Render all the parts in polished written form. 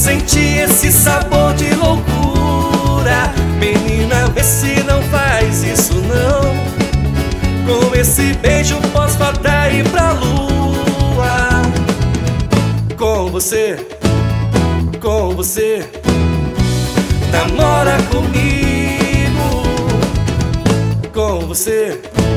sentir esse sabor de loucura. Menina, vê se não faz isso não. Com esse beijo posso até ir pra lua. Com você, namora comigo. Com você,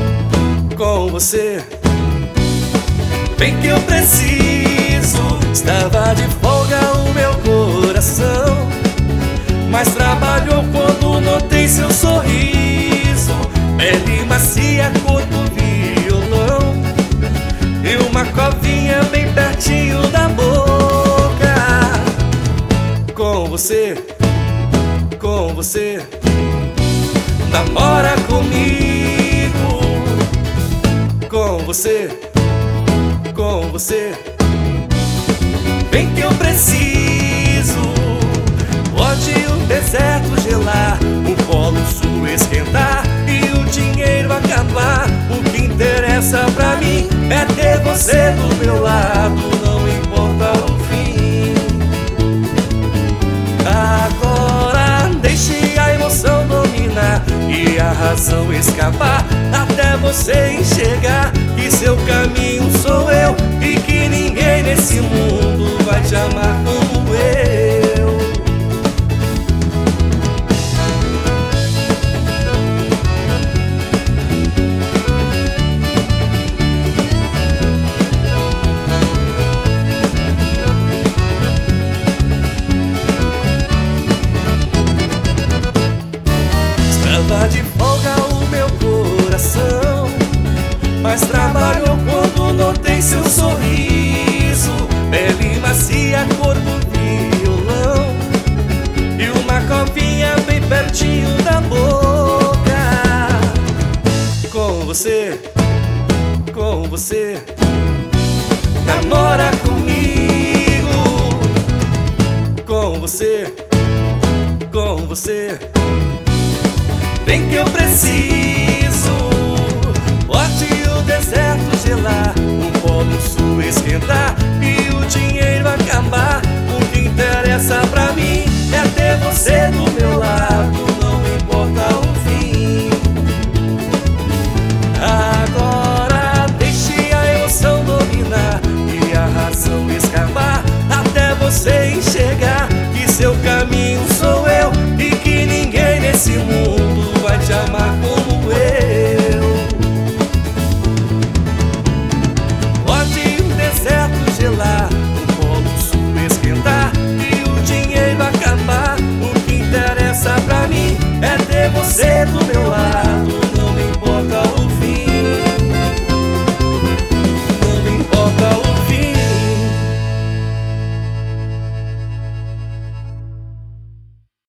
vem que eu preciso. Estava de folga o meu coração, mas trabalhou quando notei seu sorriso. Pele macia, corpo violão, e uma covinha bem pertinho da boca. Com você, namora comigo. Com você, vem que eu preciso. Pode o deserto gelar, o polo sul esquentar e o dinheiro acabar. O que interessa pra mim é ter você do meu lado, não importa o fim. Agora deixe a emoção dominar e a razão escapar, até você enxergar que seu caminho sou eu e que ninguém nesse mundo vai te amar como eu. Estava de folga o meu coração, mas trabalhou quando notei seu sorriso. Pele macia, corpo violão, e uma covinha bem pertinho da boca. Com você, namora comigo. Com você, vem que eu preciso. Pode o deserto gelar, o polo sul esquentar e o dinheiro acabar. O que interessa pra mim é ter você do